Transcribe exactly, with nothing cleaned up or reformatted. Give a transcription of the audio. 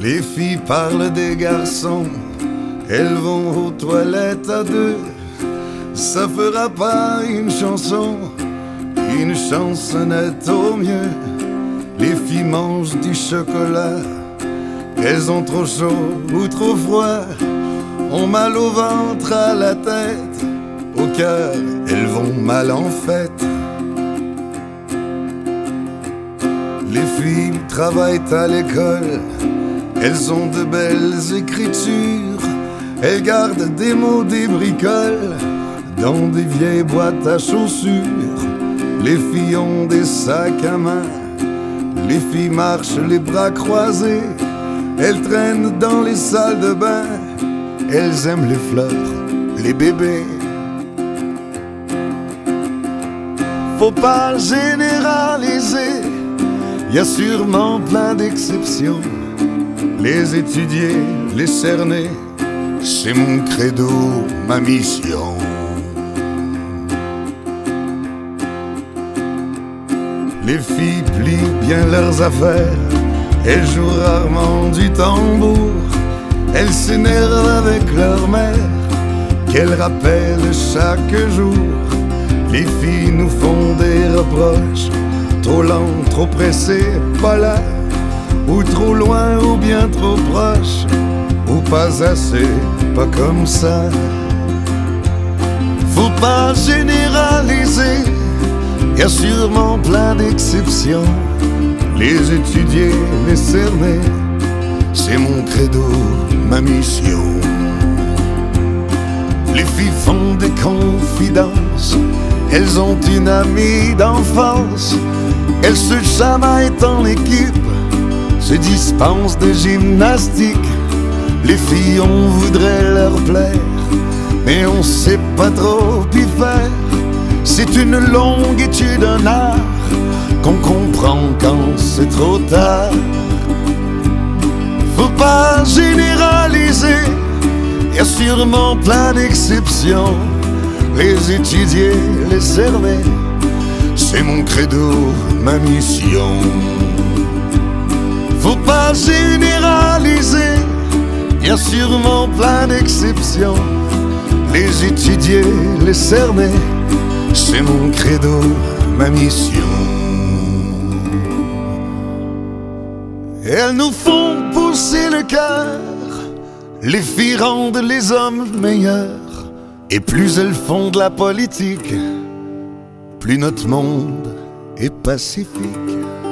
Les filles parlent des garçons, elles vont aux toilettes à deux. Ça fera pas une chanson, une chansonnette au mieux. Les filles mangent du chocolat, elles ont trop chaud ou trop froid, ont mal au ventre, à la tête, au cœur, elles vont mal en fête. Les filles travaillent à l'école, elles ont de belles écritures, elles gardent des mots, des bricoles dans des vieilles boîtes à chaussures. Les filles ont des sacs à main, les filles marchent les bras croisés, elles traînent dans les salles de bain, elles aiment les fleurs, les bébés. Faut pas généraliser, y a sûrement plein d'exceptions. Les étudier, les cerner, c'est mon credo, ma mission. Les filles plient bien leurs affaires, elles jouent rarement du tambour, elles s'énervent avec leur mère, qu'elles rappellent chaque jour. Les filles nous font des reproches, trop lent, trop pressé, pas là, ou trop loin, ou bien trop proche, ou pas assez, pas comme ça. Faut pas généraliser, y a sûrement plein d'exceptions. Les étudier, les cerner, c'est mon credo, ma mission. Les filles font des confidences, elles ont une amie d'enfance, elles se chamaillent en équipe, se dispensent de gymnastique. Les filles, on voudrait leur plaire, mais on sait pas trop y faire. C'est une longue étude, un art, qu'on comprend quand c'est trop tard. Faut pas généraliser, y a sûrement plein d'exceptions. Les étudier, les cerner, c'est mon credo, ma mission. Faut pas généraliser, y a sûrement plein d'exceptions. Les étudier, les cerner, c'est mon credo, ma mission. Elles nous font pousser le cœur, les filles rendent les hommes meilleurs. Et plus elles font de la politique, plus notre monde est pacifique.